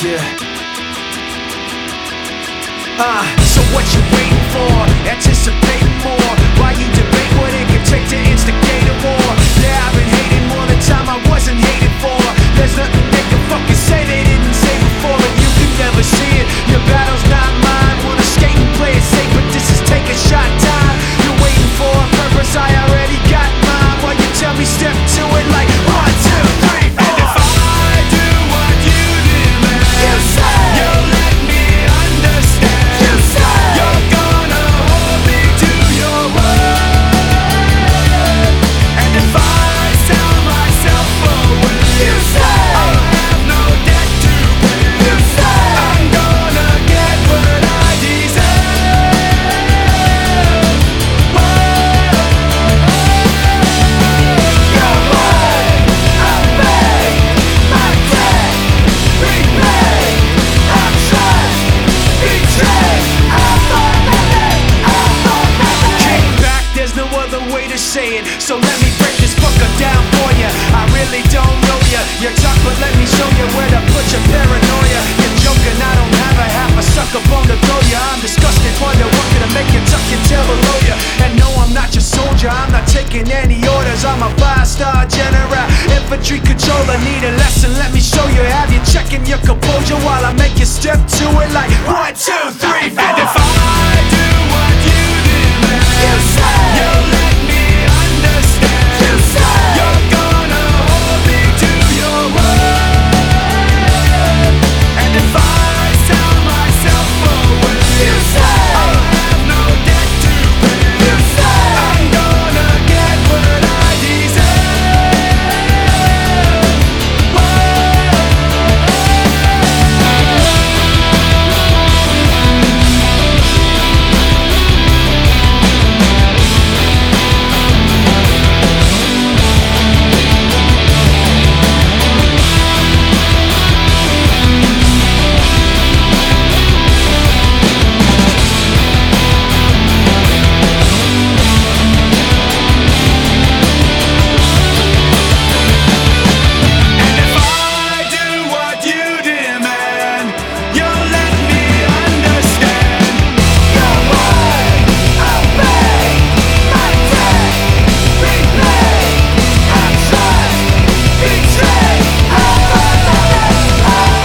Yeah. So what you waiting for? Anticipating more. Why you debate what it could take to instigate a war? Yeah, I've been hating more than time I wasn't hated for. There's nothing they can fucking say they didn't say before, and you can never see it. Your battle's not mine. Wanna skate and play it safe, but this is take a shot time. You're waiting for a purpose, I already got mine. Why you tell me step to it like 1, 2, 3, 4? And if I do what you demand, you say you'll let me understand. You say you're gonna hold me to your word. And if I sell myself away, you say I'll have no debt to pay. You say I'm gonna get what I deserve. Your word, I'll pay my debt, repay, I'll trust, betray, I'll forget, I'll forget. Kick back, there's no other way to say it. So let me break this fucker down for ya. I really don't know ya. You talk, but let me show you where to put your paranoia. You're joking, I don't have a half a sucker bone to throw ya. I'm disgusted, wonder what could make you tuck your tail below ya. And no, I'm not your soldier, I'm not taking any orders. I'm a 5-star general, infantry controller. Need a lesson, let me show you. Have you checking your composure while I make you step to it like 1, 2, 3, 4. And if I do what you demand, you say you'll let me understand. You say you're gonna hold me to your word. And if I sell myself away, you say I'll have no debt to pay. You say I'm gonna get what I deserve. And if I do what you demand, you'll let me understand. Your word, I'll pay my debt, repay, I'll trust, betray, I'll forget, I'll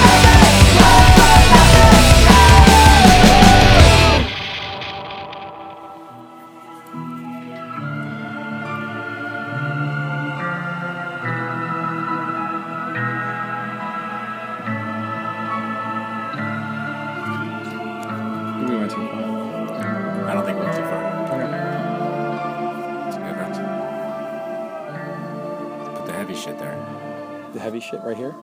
We went too far. I don't think we went too far. Okay. It's good. Put the heavy shit there. The heavy shit right here.